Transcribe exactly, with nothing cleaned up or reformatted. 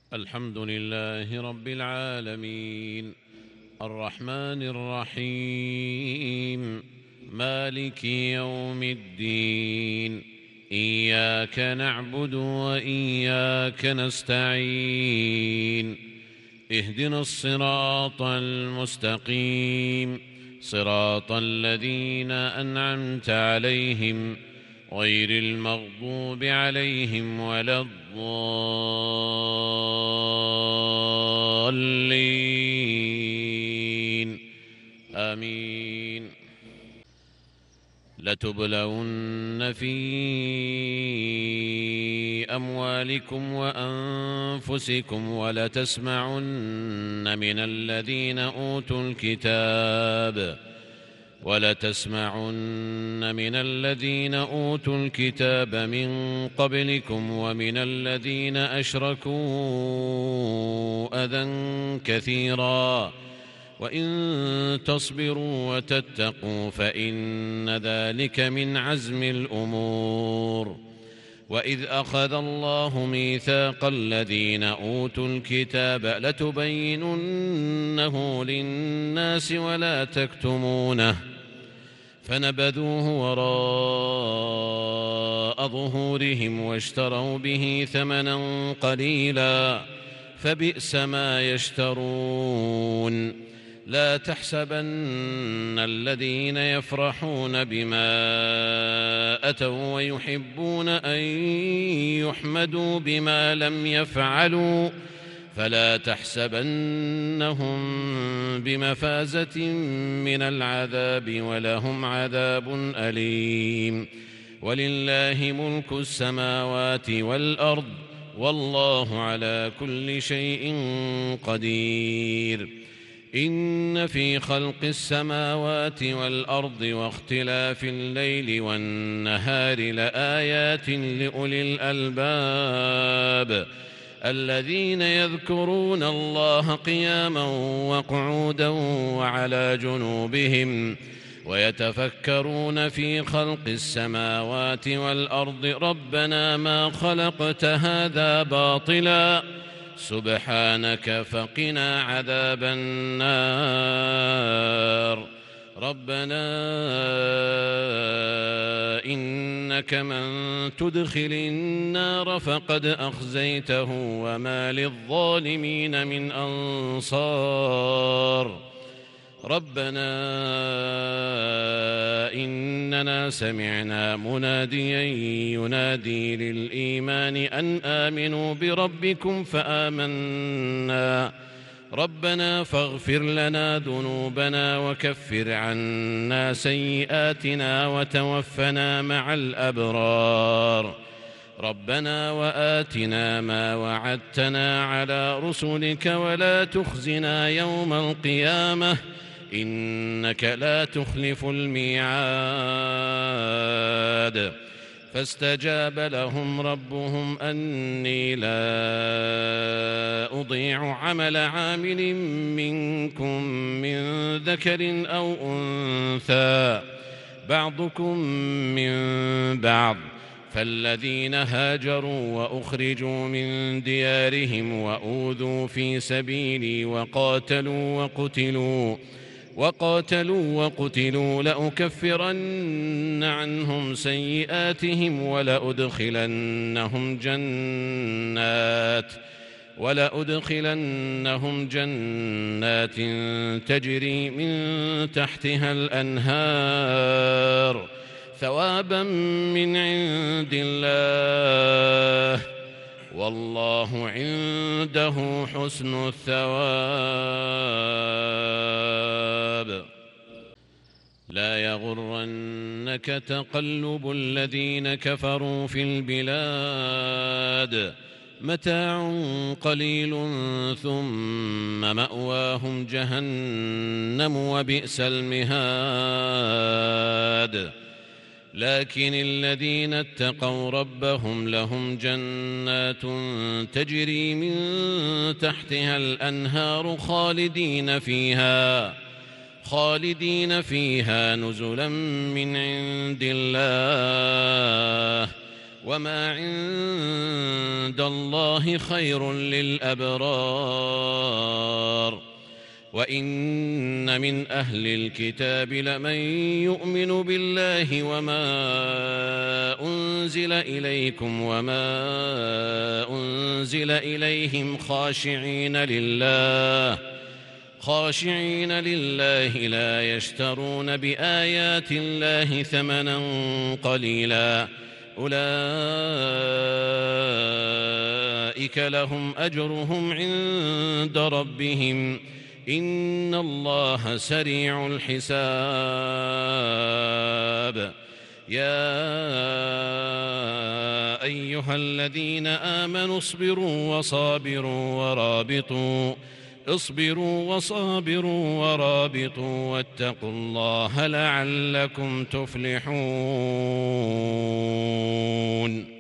الحمد لله رب العالمين الرحمن الرحيم مالك يوم الدين إياك نعبد وإياك نستعين اهدنا الصراط المستقيم صراط الذين أنعمت عليهم غير المغضوب عليهم ولا الضالين آمين. لتبلون في أموالكم وأنفسكم ولتسمعن من الذين أوتوا الكتاب ولتسمعن من الذين أوتوا الكتاب من قبلكم ومن الذين أشركوا أذى كثيرا وإن تصبروا وتتقوا فإن ذلك من عزم الأمور. وإذ أخذ الله ميثاق الذين أوتوا الكتاب لتبيننه للناس ولا تكتمونه فنبذوه وراء ظهورهم واشتروا به ثمنا قليلا فبئس ما يشترون. لا تحسبن الذين يفرحون بما أتوا ويحبون أن يحمدوا بما لم يفعلوا فلا تحسبنهم بمفازة من العذاب ولهم عذاب أليم. ولله ملك السماوات والأرض والله على كل شيء قدير. إن في خلق السماوات والأرض واختلاف الليل والنهار لآيات لأولي الألباب الذين يذكرون الله قياما وقعودا وعلى جنوبهم ويتفكرون في خلق السماوات والأرض ربنا ما خلقت هذا باطلا سبحانك فقنا عذاب النار. ربنا إنك من تدخل النار فقد أخزيته وما للظالمين من أنصار. ربنا إننا سمعنا مناديا ينادي للإيمان أن آمنوا بربكم فآمنا ربنا فاغفر لنا ذنوبنا وكفر عنا سيئاتنا وتوفنا مع الأبرار. ربنا وآتنا ما وعدتنا على رسلك ولا تخزنا يوم القيامة إنك لا تخلف الميعاد. فاستجاب لهم ربهم أني لا أضيع عمل عامل منكم من ذكر أو أنثى بعضكم من بعض فالذين هاجروا وأخرجوا من ديارهم وأوذوا في سبيلي وقاتلوا وقتلوا وقاتلوا وقتلوا لأكفرن عنهم سيئاتهم ولأدخلنهم جنات ولأدخلنهم جنات تجري من تحتها الأنهار ثوابا من عند الله والله عنده حسن الثواب. لا يغرنك تقلب الذين كفروا في البلاد متاع قليل ثم مأواهم جهنم وبئس المهاد. لكن الذين اتقوا ربهم لهم جنات تجري من تحتها الأنهار خالدين فيها خالدين فيها نزلا من عند الله وما عند الله خير للأبرار. وإن من أهل الكتاب لمن يؤمن بالله وما أنزل إليكم وما أنزل إليهم خاشعين لله خاشعين لله لا يشترون بآيات الله ثمنا قليلا أولئك لهم أجرهم عند ربهم إن الله سريع الحساب. يا أيها الذين آمنوا اصبروا وصابروا ورابطوا اصبروا وصابروا ورابطوا واتقوا الله لعلكم تفلحون.